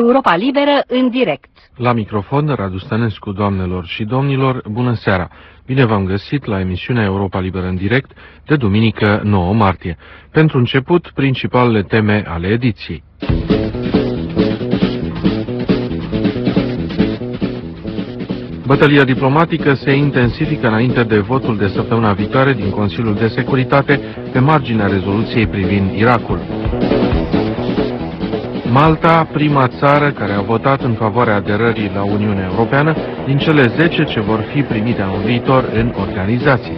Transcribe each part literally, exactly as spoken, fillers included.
Europa Liberă în direct. La microfon, Radu Stănescu, doamnelor și domnilor, bună seara! Bine v-am găsit la emisiunea Europa Liberă în direct de duminică nouă martie. Pentru început, principalele teme ale ediției. Bătălia diplomatică se intensifică înainte de votul de săptămâna viitoare din Consiliul de Securitate pe marginea rezoluției privind Irakul. Malta, prima țară care a votat în favoarea aderării la Uniunea Europeană din cele zece ce vor fi primite anul viitor în organizație.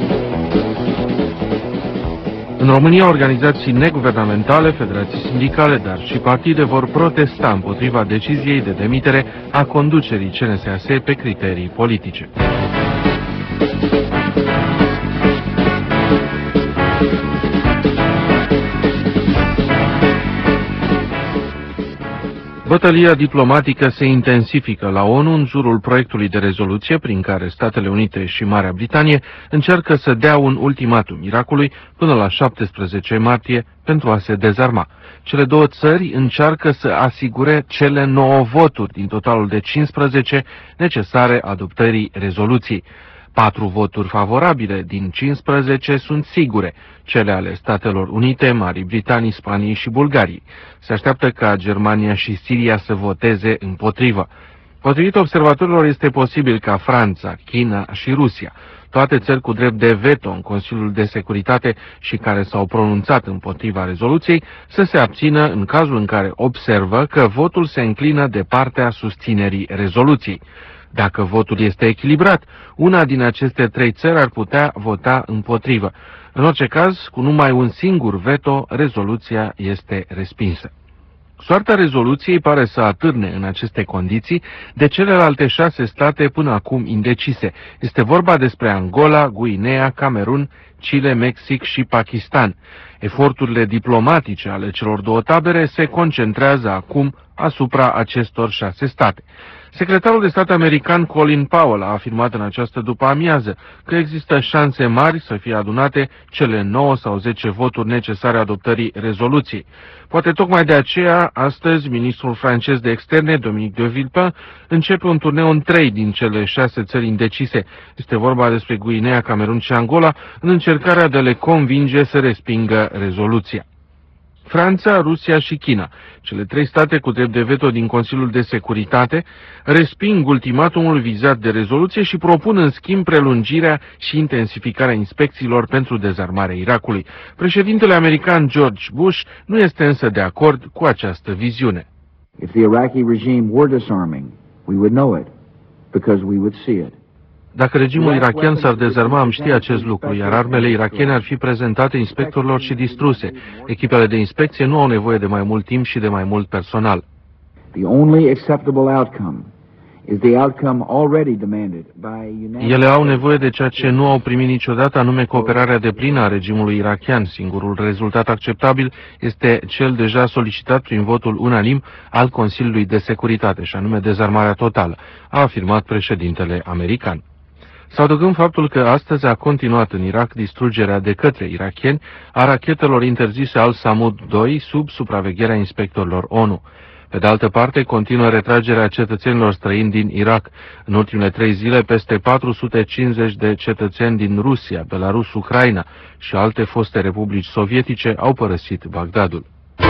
În România, organizații neguvernamentale, federații sindicale, dar și partide vor protesta împotriva deciziei de demitere a conducerii C N S A S pe criterii politice. Bătălia diplomatică se intensifică la ONU în jurul proiectului de rezoluție prin care Statele Unite și Marea Britanie încearcă să dea un ultimatum Irakului până la șaptesprezece martie pentru a se dezarma. Cele două țări încearcă să asigure cele nouă voturi din totalul de cincisprezece necesare adoptării rezoluției. Patru voturi favorabile din cincisprezece sunt sigure, cele ale Statelor Unite, Marii Britanii, Spaniei și Bulgariei. Se așteaptă ca Germania și Siria să voteze împotrivă. Potrivit observatorilor, este posibil ca Franța, China și Rusia, toate țări cu drept de veto în Consiliul de Securitate și care s-au pronunțat împotriva rezoluției, să se abțină în cazul în care observă că votul se înclină de partea susținerii rezoluției. Dacă votul este echilibrat, una din aceste trei țări ar putea vota împotrivă. În orice caz, cu numai un singur veto, rezoluția este respinsă. Soarta rezoluției pare să atârne în aceste condiții de celelalte șase state până acum indecise. Este vorba despre Angola, Guinea, Camerun, Chile, Mexic și Pakistan. Eforturile diplomatice ale celor două tabere se concentrează acum asupra acestor șase state. Secretarul de stat american Colin Powell a afirmat în această după-amiază că există șanse mari să fie adunate cele nouă sau zece voturi necesare adoptării rezoluției. Poate tocmai de aceea, astăzi, ministrul francez de externe, Dominique de Villepin, începe un turneu în trei din cele șase țări indecise. Este vorba despre Guinea, Camerun și Angola, în încercarea de a le convinge să respingă rezoluția. Franța, Rusia și China, cele trei state cu drept de veto din Consiliul de Securitate, resping ultimatumul vizat de rezoluție și propun în schimb prelungirea și intensificarea inspecțiilor pentru dezarmarea Irakului. Președintele american George Bush nu este însă de acord cu această viziune. If the Iraqi regime were disarming, we would know it, because we would see it. Dacă regimul irakian s-ar dezarma, am ști acest lucru, iar armele irakiene ar fi prezentate inspectorilor și distruse. Echipele de inspecție nu au nevoie de mai mult timp și de mai mult personal. Ele au nevoie de ceea ce nu au primit niciodată, anume cooperarea deplină a regimului irakian. Singurul rezultat acceptabil este cel deja solicitat prin votul unanim al Consiliului de Securitate, și anume dezarmarea totală, a afirmat președintele american. Să adăugăm faptul că astăzi a continuat în Irak distrugerea de către irakieni a rachetelor interzise Al-Samud doi sub supravegherea inspectorilor ONU. Pe de altă parte, continuă retragerea cetățenilor străini din Irak. În ultimele trei zile, peste patru sute cincizeci de cetățeni din Rusia, Belarus, Ucraina și alte foste republici sovietice au părăsit Bagdadul.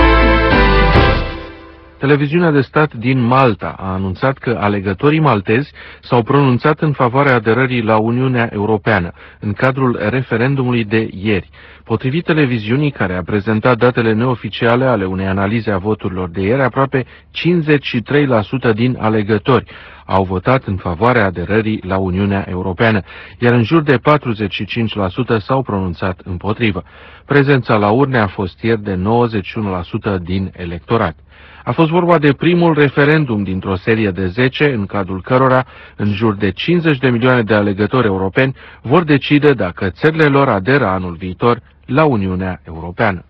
Televiziunea de stat din Malta a anunțat că alegătorii maltezi s-au pronunțat în favoarea aderării la Uniunea Europeană, în cadrul referendumului de ieri. Potrivit televiziunii, care a prezentat datele neoficiale ale unei analize a voturilor de ieri, aproape cincizeci și trei la sută din alegători au votat în favoarea aderării la Uniunea Europeană, iar în jur de patruzeci și cinci la sută s-au pronunțat împotrivă. Prezența la urne a fost ieri de nouăzeci și unu la sută din electorat. A fost vorba de primul referendum dintr-o serie de zece, în cadrul cărora în jur de cincizeci de milioane de alegători europeni vor decide dacă țările lor aderă anul viitor la Uniunea Europeană.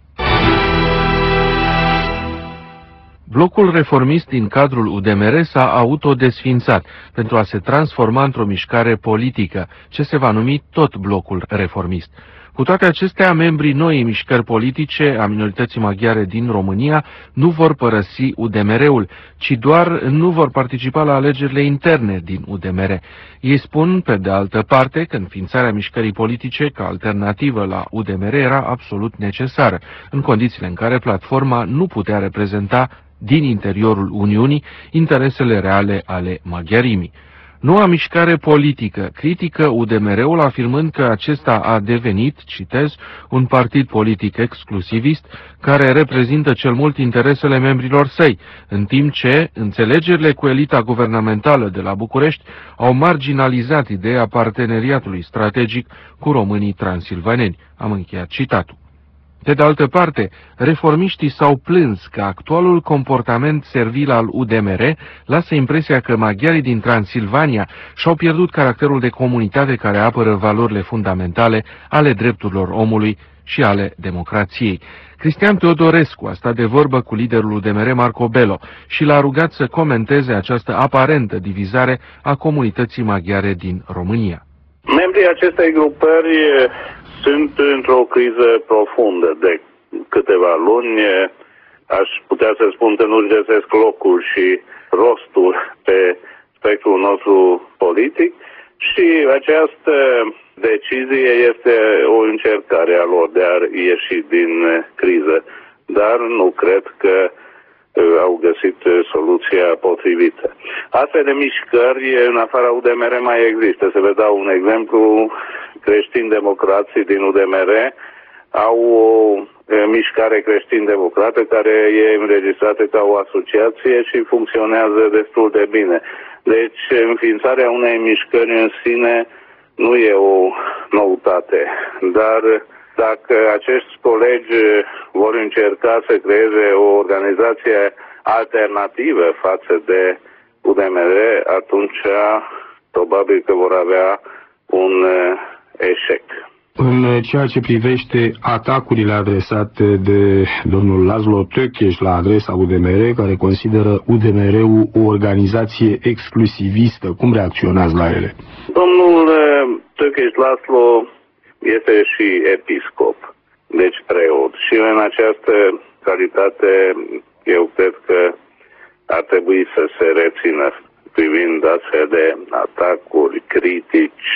Blocul reformist din cadrul U D M R s-a autodesfințat pentru a se transforma într-o mișcare politică, ce se va numi tot blocul reformist. Cu toate acestea, membrii noii mișcări politice a minorității maghiare din România nu vor părăsi U D M R-ul, ci doar nu vor participa la alegerile interne din U D M R. Ei spun, pe de altă parte, că înființarea mișcării politice ca alternativă la U D M R era absolut necesară, în condițiile în care platforma nu putea reprezenta din interiorul Uniunii interesele reale ale maghiarimii. Noua mișcare politică critică U D M R-ul afirmând că acesta a devenit, citez, un partid politic exclusivist care reprezintă cel mult interesele membrilor săi, în timp ce înțelegerile cu elita guvernamentală de la București au marginalizat ideea parteneriatului strategic cu românii transilvaneni. Am încheiat citatul. Pe de altă parte, reformiștii s-au plâns că actualul comportament servil al U D M R lasă impresia că maghiarii din Transilvania și-au pierdut caracterul de comunitate care apără valorile fundamentale ale drepturilor omului și ale democrației. Cristian Teodorescu a stat de vorbă cu liderul U D M R Marco Bello și l-a rugat să comenteze această aparentă divizare a comunității maghiare din România. Membrii acestei grupări sunt într-o criză profundă de câteva luni. Aș putea să spun că nu-și găsesc locul și rostul pe spectrul nostru politic și această decizie este o încercare a lor de a ieși din criză. Dar nu cred că au găsit soluția potrivită. Astfel de mișcări în afara U D M R mai există. Să vă dau un exemplu. Creștini-democrații din U D M R au o mișcare creștin-democrată care e înregistrată ca o asociație și funcționează destul de bine. Deci înființarea unei mișcări în sine nu e o noutate, dar dacă acești colegi vor încerca să creeze o organizație alternativă față de U D M R, atunci probabil că vor avea un eșec. În ceea ce privește atacurile adresate de domnul Laszlo Tőkés la adresa U D M R, care consideră U D M R-ul o organizație exclusivistă, cum reacționați la ele? Domnul Tőkés Laszlo este și episcop, deci preot. Și în această calitate eu cred că ar trebui să se rețină privind astfel de atacuri, critici,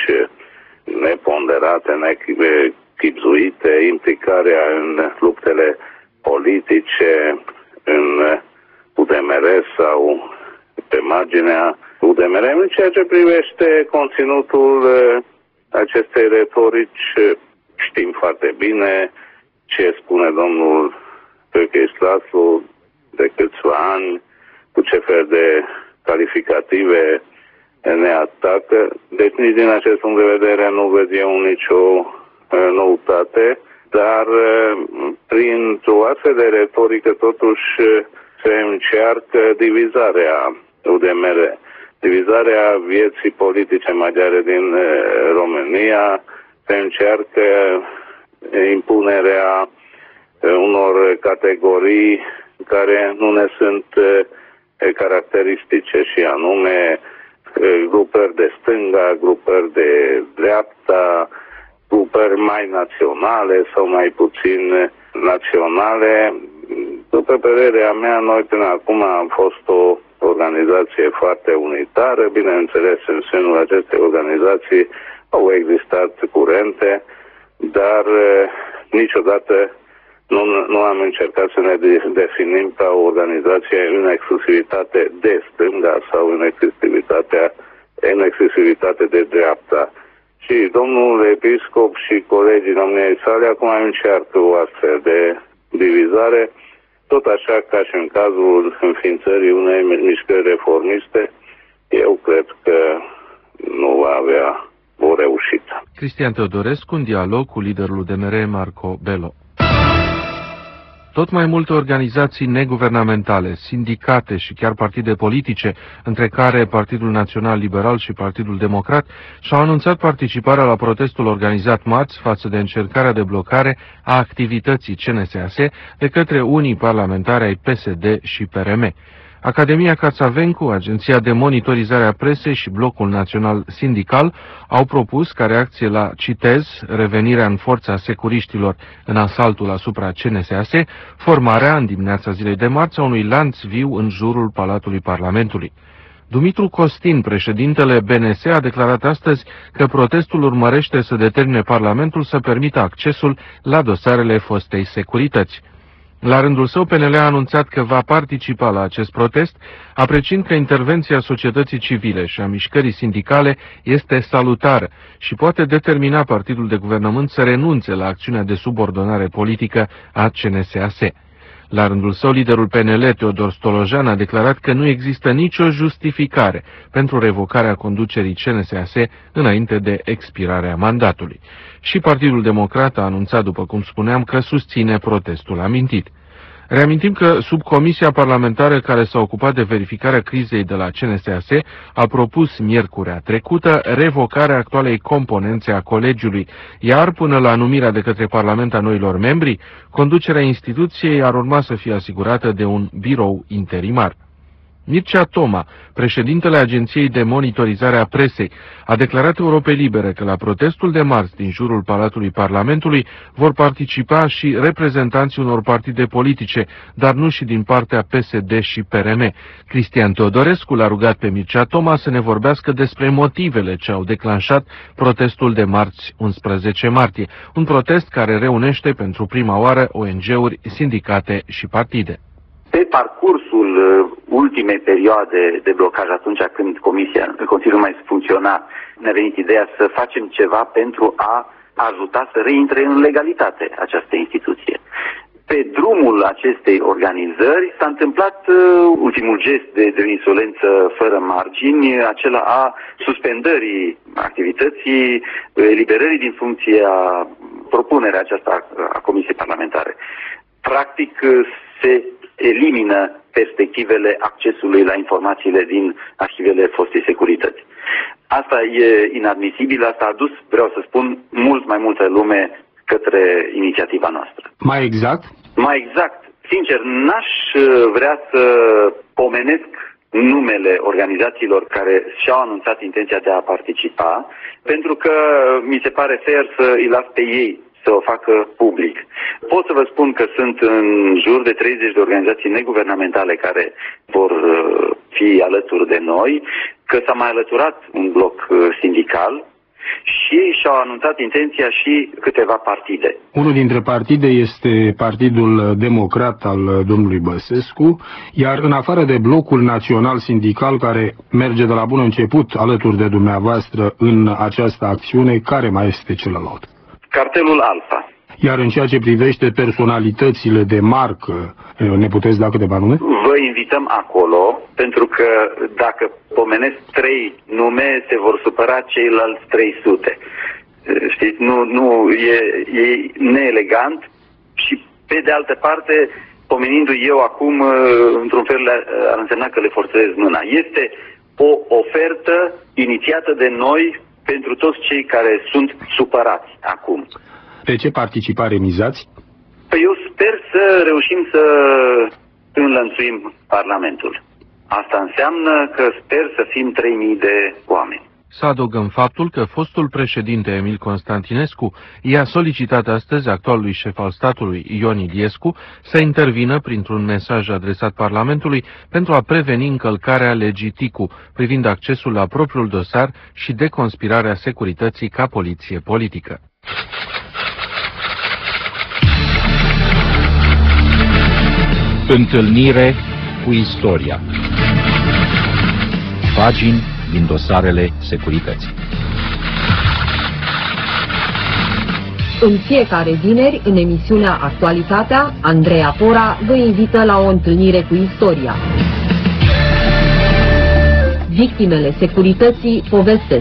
neponderate, nechipzuite, implicarea în luptele politice, în U D M R sau pe marginea U D M R. În ceea ce privește conținutul acestei retorici, știm foarte bine ce spune domnul Tőkés Laszlo de câțiva ani, cu ce fel de calificative ne atacă. Deci nici din acest punct de vedere nu văd eu nicio noutate, dar printr-o astfel de retorică totuși se încearcă divizarea U D M R, divizarea vieții politice maghiare din România, se încearcă impunerea unor categorii care nu ne sunt caracteristice, și anume grupări de stânga, grupări de dreapta, grupări mai naționale sau mai puțin naționale. După părerea mea, noi până acum am fost o organizație foarte unitară. Bineînțeles, în sânul acestei organizații au existat curente, dar niciodată nu, nu am încercat să ne definim ca o organizație în exclusivitate de stânga sau în exclusivitate, în exclusivitate de dreapta. Și domnul episcop și colegii domniei sale acum încearcă o astfel de divizare, tot așa ca și în cazul înființării unei mișcări reformiste. Eu cred că nu va avea o reușită. Cristian Teodorescu, în dialog cu liderul U D M R Marco Bello. Tot mai multe organizații neguvernamentale, sindicate și chiar partide politice, între care Partidul Național Liberal și Partidul Democrat, și-au anunțat participarea la protestul organizat marți față de încercarea de blocare a activității C N S A S de către unii parlamentari ai P S D și P R M. Academia Cațavencu, Agenția de Monitorizare a Presei și Blocul Național Sindical au propus, ca reacție la, citez, revenirea în forța securiștilor în asaltul asupra C N S A S, formarea în dimineața zilei de marți a unui lanț viu în jurul Palatului Parlamentului. Dumitru Costin, președintele B N S, a declarat astăzi că protestul urmărește să determine Parlamentul să permită accesul la dosarele fostei securități. La rândul său, P N L a anunțat că va participa la acest protest, apreciind că intervenția societății civile și a mișcării sindicale este salutară și poate determina partidul de guvernământ să renunțe la acțiunea de subordonare politică a C N S A S. La rândul său, liderul P N L, Teodor Stolojan, a declarat că nu există nicio justificare pentru revocarea conducerii C N S A S înainte de expirarea mandatului. Și Partidul Democrat a anunțat, după cum spuneam, că susține protestul amintit. Reamintim că subcomisia parlamentară care s-a ocupat de verificarea crizei de la C N S A S a propus miercurea trecută revocarea actualei componențe a colegiului, iar până la numirea de către Parlament a noilor membri, conducerea instituției ar urma să fie asigurată de un birou interimar. Mircea Toma, președintele Agenției de Monitorizare a Presei, a declarat Europei Libere că la protestul de marți din jurul Palatului Parlamentului vor participa și reprezentanții unor partide politice, dar nu și din partea P S D și P R M. Cristian Teodorescu l-a rugat pe Mircea Toma să ne vorbească despre motivele ce au declanșat protestul de marți unsprezece martie, un protest care reunește pentru prima oară O N G-uri, sindicate și partide. Pe parcursul ultimei perioade de blocaj, atunci când Comisia, Consiliul mai funcționa, ne-a venit ideea să facem ceva pentru a ajuta să reintre în legalitate această instituție. Pe drumul acestei organizări s-a întâmplat uh, ultimul gest de, de insolență fără margini, acela a suspendării activității, eliberării din funcție a propunerea aceasta a Comisiei Parlamentare. Practic se elimină perspectivele accesului la informațiile din arhivele fostei securități. Asta e inadmisibil, asta a dus, vreau să spun, mult mai multă lume către inițiativa noastră. Mai exact? Mai exact. Sincer, n-aș vrea să pomenesc numele organizațiilor care și-au anunțat intenția de a participa, pentru că mi se pare fair să îi las pe ei să o facă public. Pot să vă spun că sunt în jur de treizeci de organizații neguvernamentale care vor fi alături de noi, că s-a mai alăturat un bloc sindical și și-au anunțat intenția și câteva partide. Unul dintre partide este Partidul Democrat al domnului Băsescu, iar în afară de blocul național sindical care merge de la bun început alături de dumneavoastră în această acțiune, care mai este celălalt? Cartelul Alfa. Iar în ceea ce privește personalitățile de marcă, ne puteți da câteva nume? Vă invităm acolo, pentru că dacă pomenesc trei nume, se vor supăra ceilalți trei sute. Știți, nu, nu e, e neelegant și, pe de altă parte, pomenindu-i eu acum, într-un fel ar însemna că le forțez mâna. Este o ofertă inițiată de noi pentru toți cei care sunt supărați acum. Pe ce participare mizați? Păi eu sper să reușim să înlănțuim Parlamentul. Asta înseamnă că sper să fim trei mii de oameni. Să adăugăm faptul că fostul președinte Emil Constantinescu i-a solicitat astăzi actualului șef al statului, Ion Iliescu, să intervină printr-un mesaj adresat Parlamentului pentru a preveni încălcarea legii Ticu privind accesul la propriul dosar și deconspirarea securității ca poliție politică. Întâlnire cu istoria. Pagini din dosarele securității. În fiecare vineri, în emisiunea Actualitatea, Andreea Pora vă invită la o întâlnire cu istoria. Victimele securității povestesc.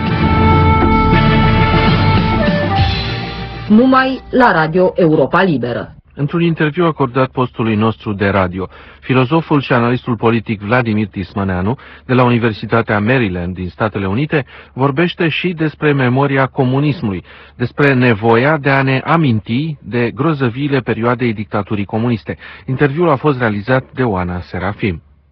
Numai la Radio Europa Liberă. Într-un interviu acordat postului nostru de radio, filozoful și analistul politic Vladimir Tismaneanu, de la Universitatea Maryland din Statele Unite, vorbește și despre memoria comunismului, despre nevoia de a ne aminti de grozăviile perioadei dictaturii comuniste. Interviul a fost realizat de Oana Serafim.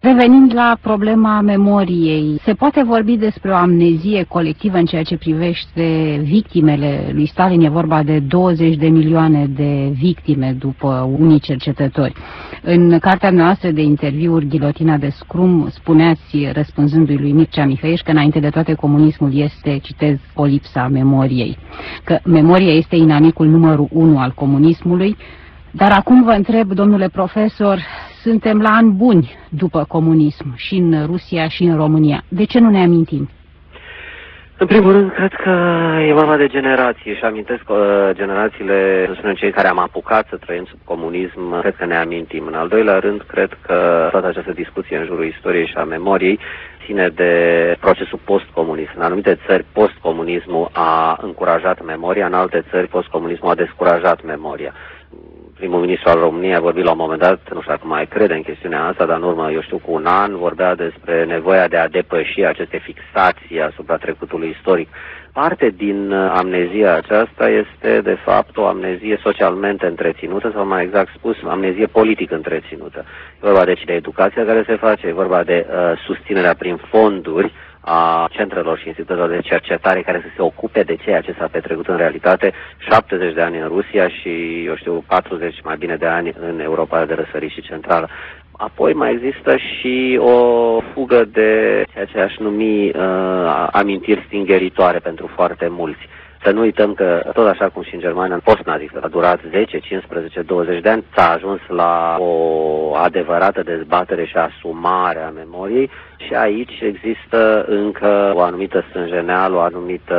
Revenind la problema memoriei, se poate vorbi despre o amnezie colectivă în ceea ce privește victimele lui Stalin? E vorba de douăzeci de milioane de victime după unii cercetători. În cartea noastră de interviuri, Ghilotina de Scrum, spuneați, răspunzându-i lui Mircea Mihăieș, că înainte de toate comunismul este, citez, o lipsa memoriei, că memoria este inamicul numărul unu al comunismului. Dar acum vă întreb, domnule profesor, suntem la ani buni după comunism și în Rusia și în România. De ce nu ne amintim? În primul rând, cred că e vorba de generații și amintesc că generațiile, să spunem, cei care am apucat să trăim sub comunism, cred că ne amintim. În al doilea rând, cred că toată această discuție în jurul istoriei și a memoriei ține de procesul post-comunist. În anumite țări, post-comunismul a încurajat memoria, în alte țări, post-comunismul a descurajat memoria. Primul ministru al României a vorbit la un moment dat, nu știu dacă mai crede în chestiunea asta, dar în urmă, eu știu, cu un an, vorbea despre nevoia de a depăși aceste fixații asupra trecutului istoric. Parte din amnezia aceasta este, de fapt, o amnezie socialmente întreținută, sau mai exact spus, amnezie politic întreținută. E vorba deci de educația care se face, e vorba de uh, susținerea prin fonduri a centrelor și institutelor de cercetare care să se ocupe de ceea ce s-a petrecut în realitate, șaptezeci de ani în Rusia și, eu știu, patruzeci mai bine de ani în Europa de răsărit și centrală. Apoi mai există și o fugă de ceea ce aș numi uh, amintiri stingeritoare pentru foarte mulți. Să nu uităm că, tot așa cum și în Germania, în post-nazistă, a durat zece, cincisprezece, douăzeci de ani, s-a ajuns la o adevărată dezbatere și asumare a memoriei și aici există încă o anumită stânjeneală, o anumită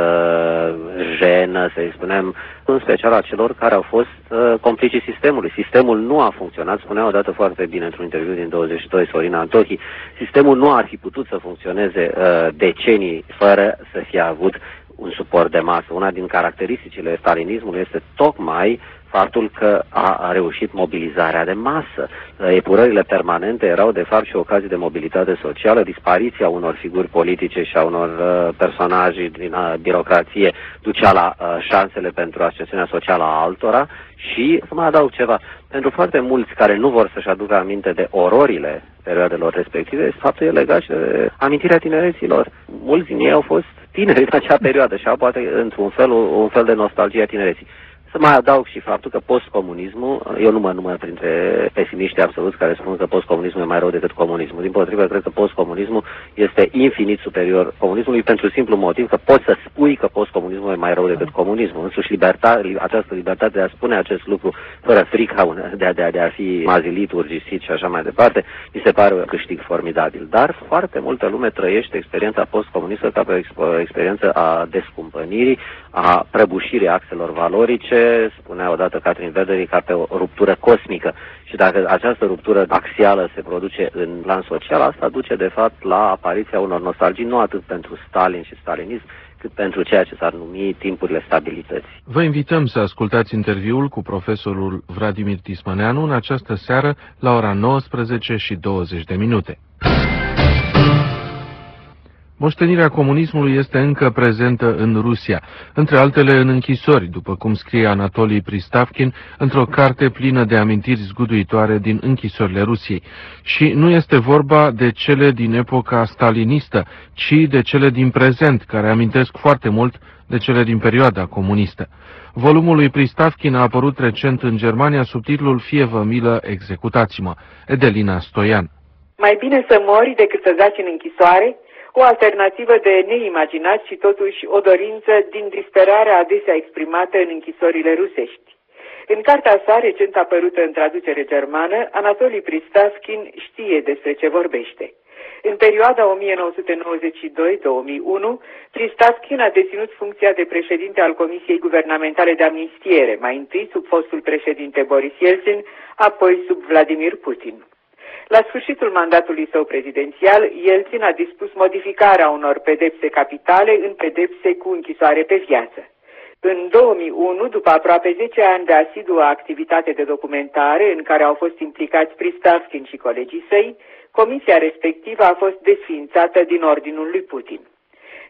jenă, să-i spunem, în special a celor care au fost uh, complicii sistemului. Sistemul nu a funcționat, spunea odată foarte bine într-un interviu din douăzeci și doi Sorina Antochi, sistemul nu ar fi putut să funcționeze uh, decenii fără să fie avut un suport de masă. Una din caracteristicile stalinismului este tocmai faptul că a reușit mobilizarea de masă. Epurările permanente erau de fapt și ocazii de mobilitate socială, dispariția unor figuri politice și a unor uh, personaje din uh, birocrație ducea la uh, șansele pentru ascensiunea socială a altora și, să mai adaug ceva, pentru foarte mulți care nu vor să-și aducă aminte de ororile perioadelor respective, faptul e legat și de amintirea tinereților. Mulți din ei au fost tineri în acea perioadă și au poate într-un fel un fel de nostalgie a tinereții. Să mai adaug și faptul că postcomunismul, eu nu mă număr printre pesimiști absoluți care spun că postcomunismul e mai rău decât comunismul. Din potrivă, cred că postcomunismul este infinit superior comunismului pentru simplu motiv că poți să spui că postcomunismul e mai rău decât comunismul. Însuși libertate, această libertate de a spune acest lucru fără frica de a, de a, de a fi mazilit, urgisit și așa mai departe, mi se pare un câștig formidabil. Dar foarte multă lume trăiește experiența postcomunistă ca pe o experiență a descumpănirii, a prăbușirii axelor valorice, spunea odată Catherine Verderi, ca pe o ruptură cosmică. Și dacă această ruptură axială se produce în plan social, asta duce de fapt la apariția unor nostalgii, nu atât pentru Stalin și stalinism, cât pentru ceea ce s-ar numi timpurile stabilității. Vă invităm să ascultați interviul cu profesorul Vladimir Tismăneanu în această seară la ora nouăsprezece și douăzeci de minute. Moștenirea comunismului este încă prezentă în Rusia, între altele în închisori, după cum scrie Anatolii Pristavkin într-o carte plină de amintiri zguduitoare din închisorile Rusiei. Și nu este vorba de cele din epoca stalinistă, ci de cele din prezent, care amintesc foarte mult de cele din perioada comunistă. Volumul lui Pristavkin a apărut recent în Germania sub titlul Fie vă milă, executați-mă. Edelina Stoian. Mai bine să mori decât să zaci în închisoare? O alternativă de neimaginat și totuși o dorință din disperarea adesea exprimată în închisorile rusești. În cartea sa, recent apărută în traducere germană, Anatolii Pristavkin știe despre ce vorbește. În perioada o mie nouă sute nouăzeci și doi - două mii unu, Pristavkin a deținut funcția de președinte al Comisiei Guvernamentale de Amnistiere, mai întâi sub fostul președinte Boris Yeltsin, apoi sub Vladimir Putin. La sfârșitul mandatului său prezidențial, Yeltsin a dispus modificarea unor pedepse capitale în pedepse cu închisoare pe viață. În două mii unu, după aproape zece ani de asiduă activitate de documentare în care au fost implicați Pristavkin și colegii săi, comisia respectivă a fost desființată din ordinul lui Putin.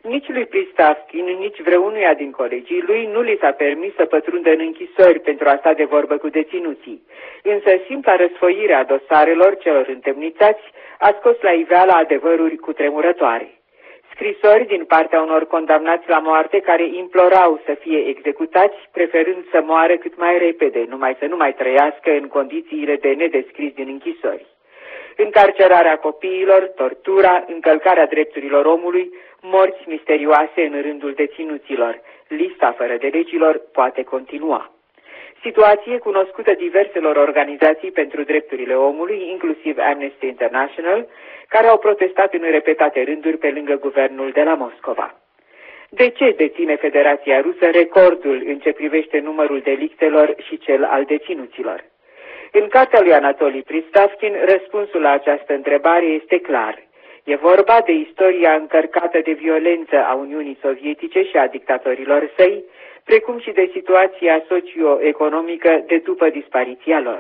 Nici lui Pristavkin, nici vreunuia din colegii lui nu li s-a permis să pătrundă în închisori pentru a sta de vorbă cu deținuții. Însă simpla răsfoire a dosarelor celor întemnițați a scos la iveală adevăruri cutremurătoare. Scrisori din partea unor condamnați la moarte care implorau să fie executați, preferând să moară cât mai repede, numai să nu mai trăiască în condițiile de nedescris din închisori. Încarcerarea copiilor, tortura, încălcarea drepturilor omului, morți misterioase în rândul deținuților. Lista fără de legilor poate continua. Situație cunoscută diverselor organizații pentru drepturile omului, inclusiv Amnesty International, care au protestat în repetate rânduri pe lângă guvernul de la Moscova. De ce deține Federația Rusă recordul în ce privește numărul delictelor și cel al deținuților? În cartea lui Anatoli Pristavkin, răspunsul la această întrebare este clar. E vorba de istoria încărcată de violență a Uniunii Sovietice și a dictatorilor săi, precum și de situația socio-economică de după dispariția lor.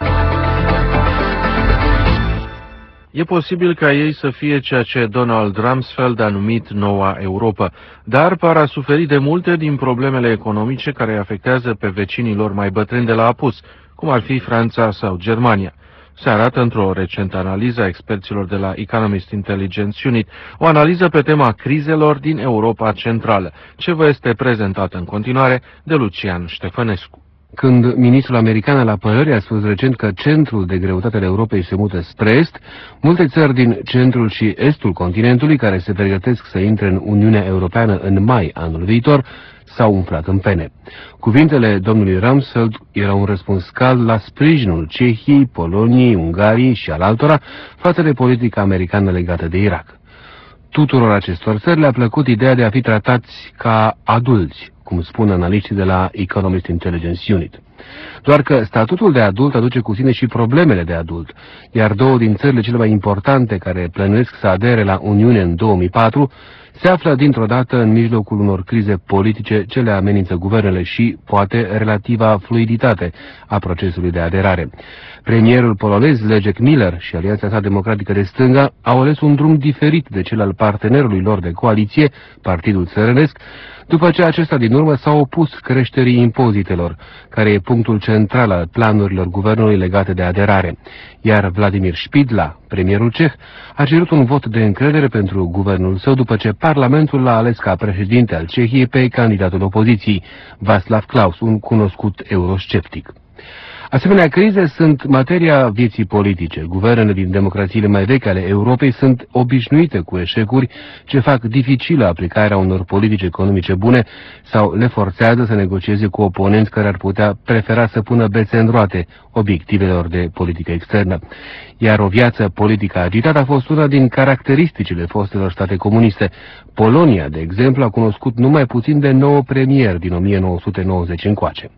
E posibil ca ei să fie ceea ce Donald Rumsfeld a numit Noua Europa, dar par a suferi de multe din problemele economice care afectează pe vecinii lor mai bătrâni de la apus, cum ar fi Franța sau Germania. Se arată într-o recentă analiză a experților de la Economist Intelligence Unit, o analiză pe tema crizelor din Europa Centrală, ce vă este prezentată în continuare de Lucian Ștefănescu. Când ministrul american al apărării a spus recent că centrul de greutate al Europei se mută spre est, multe țări din centrul și estul continentului, care se pregătesc să intre în Uniunea Europeană în mai anul viitor, s-au umflat în pene. Cuvintele domnului Rumsfeld erau un răspuns cald la sprijinul Cehiei, Poloniei, Ungariei și al altora față de politica americană legată de Irak. Tuturor acestor țări le-a plăcut ideea de a fi tratați ca adulți, cum spun analiștii de la Economist Intelligence Unit. Doar că statutul de adult aduce cu sine și problemele de adult, iar două din țările cele mai importante care plănuiesc să adere la Uniune în două mii patru se află dintr-o dată în mijlocul unor crize politice ce le amenință guvernele și, poate, relativa fluiditate a procesului de aderare. Premierul polonez Leszek Miller și Alianța sa democratică de stânga au ales un drum diferit de cel al partenerului lor de coaliție, Partidul Țărănesc, după ce acesta din urmă s-a opus creșterii impozitelor, care e punctul central al planurilor guvernului legate de aderare. Iar Vladimir Špidla, premierul ceh, a cerut un vot de încredere pentru guvernul său după ce Parlamentul l-a ales ca președinte al Cehiei pe candidatul opoziției, Václav Klaus, un cunoscut eurosceptic. Asemenea crize sunt materia vieții politice. Guvernele din democrațiile mai vechi ale Europei sunt obișnuite cu eșecuri ce fac dificilă aplicarea unor politici economice bune sau le forțează să negocieze cu oponenți care ar putea prefera să pună bețe în roate obiectivelor de politică externă. Iar o viață politică agitată a fost una din caracteristicile fostelor state comuniste. Polonia, de exemplu, a cunoscut numai puțin de nouă premieri din o mie nouă sute nouăzeci încoace.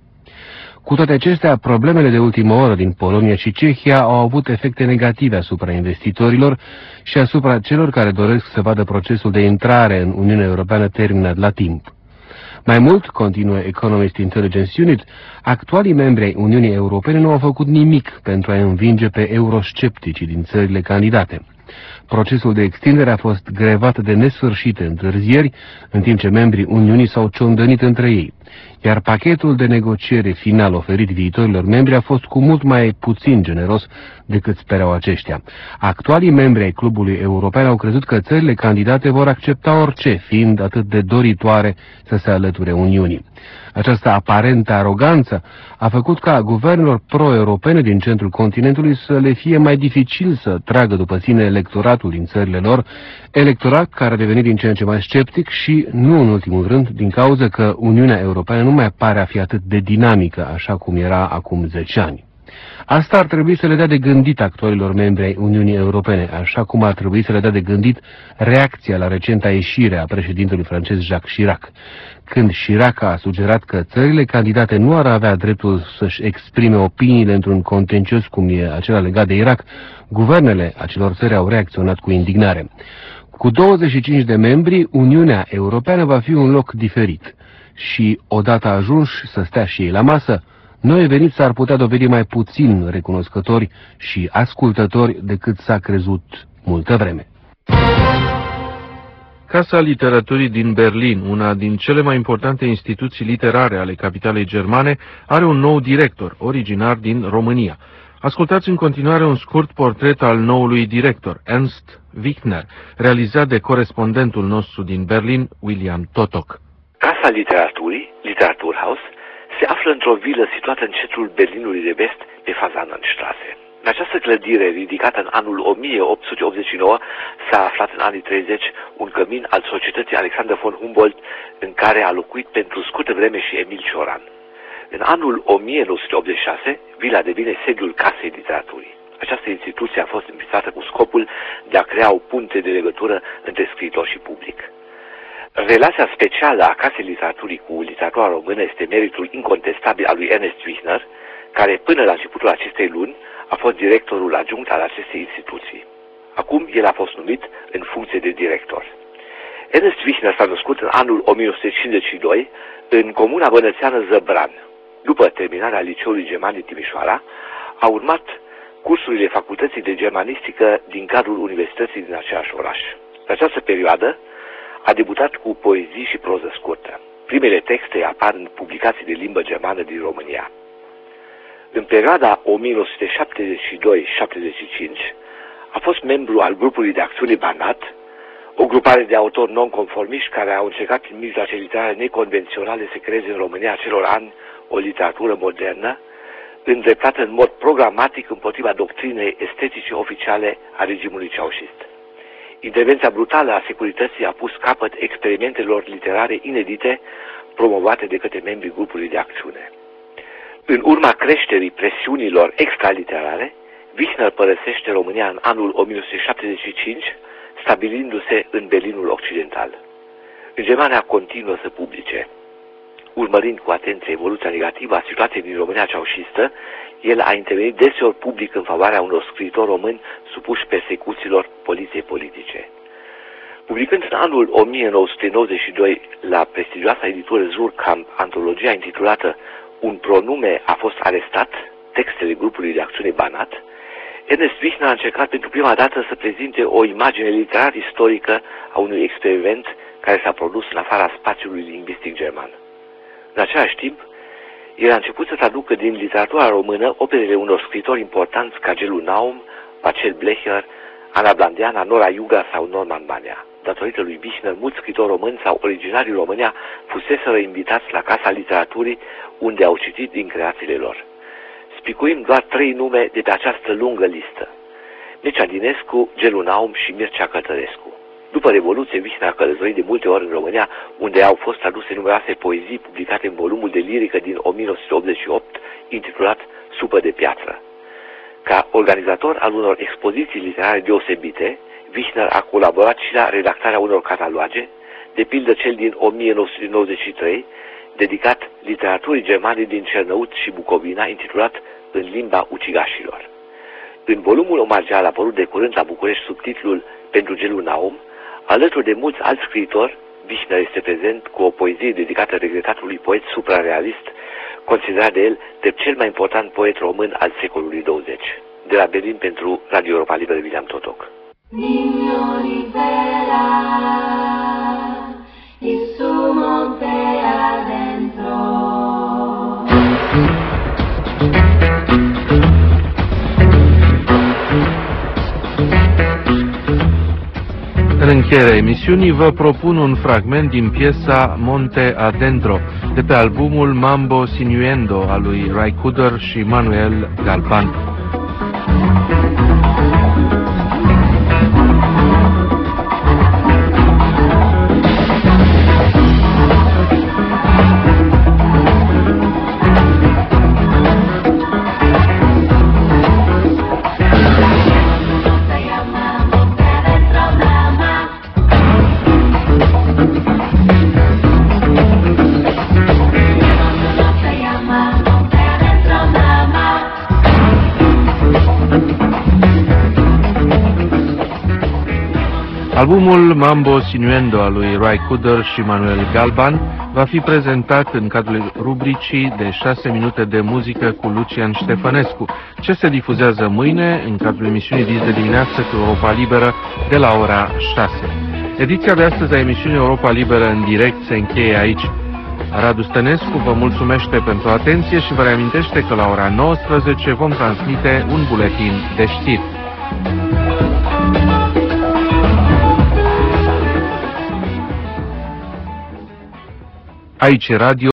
Cu toate acestea, problemele de ultimă oră din Polonia și Cehia au avut efecte negative asupra investitorilor și asupra celor care doresc să vadă procesul de intrare în Uniunea Europeană terminat la timp. Mai mult, continuă Economist Intelligence Unit, actualii membri ai Uniunii Europene nu au făcut nimic pentru a învinge pe euroscepticii din țările candidate. Procesul de extindere a fost grevat de nesfârșite întârzieri, în timp ce membrii Uniunii s-au ciondănit între ei, iar pachetul de negociere final oferit viitorilor membri a fost cu mult mai puțin generos decât sperau aceștia. Actualii membri ai clubului european au crezut că țările candidate vor accepta orice, fiind atât de doritoare să se alăture Uniunii. Această aparentă aroganță a făcut ca guvernelor pro-europene din centrul continentului să le fie mai dificil să tragă după sine electoratul din țările lor, electorat care a devenit din ce în ce mai sceptic și, nu în ultimul rând, din cauza că Uniunea Europeană nu mai pare a fi atât de dinamică așa cum era acum zece ani. Asta ar trebui să le dea de gândit actualilor membri ai Uniunii Europene, așa cum ar trebui să le dea de gândit reacția la recenta ieșire a președintelui francez Jacques Chirac. Când Chirac a sugerat că țările candidate nu ar avea dreptul să-și exprime opiniile într-un contencios cum e acela legat de Irak, guvernele acelor țări au reacționat cu indignare. Cu douăzeci și cinci de membri, Uniunea Europeană va fi un loc diferit și, odată ajunși să stea și ei la masă, noi veniți s-ar putea dovedi mai puțin recunoscători și ascultători decât s-a crezut multă vreme. Casa Literaturii din Berlin, una din cele mai importante instituții literare ale capitalei germane, are un nou director, originar din România. Ascultați în continuare un scurt portret al noului director, Ernst Wichner, realizat de corespondentul nostru din Berlin, William Totok. Casa Literaturii, Literaturhaus, se află într-o vilă situată în centrul Berlinului de Vest, pe Fasanenstraße. În această clădire, ridicată în anul o mie opt sute optzeci și nouă, s-a aflat în anii treizeci un cămin al societății Alexander von Humboldt, în care a locuit pentru scurtă vreme și Emil Cioran. În anul o mie nouă sute optzeci și șase, vila devine sediul Casei Literaturii. Această instituție a fost înființată cu scopul de a crea o punte de legătură între scriitor și public. Relația specială a Casei Literaturii cu literatura română este meritul incontestabil al lui Ernst Wichner, care până la începutul acestei luni a fost directorul adjunct al acestei instituții. Acum el a fost numit în funcție de director. Ernst Wichner s-a născut în anul o mie nouă sute cincizeci și doi în comuna bănățeană Zăbran. După terminarea liceului german din Timișoara, a urmat cursurile facultății de germanistică din cadrul universității din același oraș. În această perioadă a debutat cu poezii și proză scurtă. Primele texte apar în publicații de limbă germană din România. În perioada o mie nouă sute șaptezeci și doi șaptezeci și cinci a fost membru al grupului de acțiune Banat, o grupare de autori non-conformiști care au încercat prin mijloace literare neconvenționale să creeze în România acelor ani o literatură modernă, îndreptată în mod programatic împotriva doctrinei estetice oficiale a regimului ceaușist. Intervenția brutală a securității a pus capăt experimentelor literare inedite promovate de către membrii grupului de acțiune. În urma creșterii presiunilor extraliterare, Wichner părăsește România în anul o mie nouă sute șaptezeci și cinci, stabilindu-se în Berlinul Occidental. În Germania continuă să publice. Urmărind cu atenție evoluția negativă a situației din România ceaușistă, el a intervenit deseori public în favoarea unor scriitori români supuși persecuțiilor poliției politice. Publicând în anul o mie nouă sute nouăzeci și doi la prestigioasa editură Suhrkamp antologia intitulată Un pronume a fost arestat, textele grupului de acțiune Banat, Ernst Wichner a încercat pentru prima dată să prezinte o imagine literar-istorică a unui experiment care s-a produs în afara spațiului lingvistic german. În același timp, el a început să traducă din literatura română operele unor scriitori importanți ca Gelu Naum, Pacel Blecher, Ana Blandeana, Nora Iuga sau Norman Manea. Datorită lui Wichner, mulți scriitori români sau originari în România fuseseră invitați la Casa Literaturii, unde au citit din creațiile lor. Spicuim doar trei nume de pe această lungă listă: Mircea Dinescu, Gelu Naum și Mircea Cătărescu. După Revoluție, Wichner a călătorit de multe ori în România, unde au fost traduse numeroase poezii publicate în volumul de lirică din o mie nouă sute optzeci și opt, intitulat Supă de piatră. Ca organizator al unor expoziții literare deosebite, Wichner a colaborat și la redactarea unor cataloage, de pildă cel din o mie nouă sute nouăzeci și trei, dedicat literaturii germane din Cernăuți și Bucovina, intitulat În limba ucigașilor. În volumul omagial apărut de curând la București sub titlul Pentru Gelu Naum, alături de mulți alți scriitori, Wichner este prezent cu o poezie dedicată regretatului poet suprarealist, considerat de el de cel mai important poet român al secolului douăzeci. De la Berlin pentru Radio Europa Liberă, William Totok. Niño Rivera, y su monte adentro. În încheierea emisiunii vă propun un fragment din piesa Monte Adentro, de pe albumul Mambo Sinuendo al lui Ray Cooder și Manuel Galvan. Albumul Mambo Sinuendo al lui Ray Cooder și Manuel Galvan va fi prezentat în cadrul rubricii de șase minute de muzică cu Lucian Ștefănescu, ce se difuzează mâine în cadrul emisiunii Dis de dimineață cu Europa Liberă de la ora șase. Ediția de astăzi a emisiunii Europa Liberă în direct se încheie aici. Radu Stănescu vă mulțumește pentru atenție și vă reamintește că la ora nouăsprezece vom transmite un buletin de știri. Aici e radio.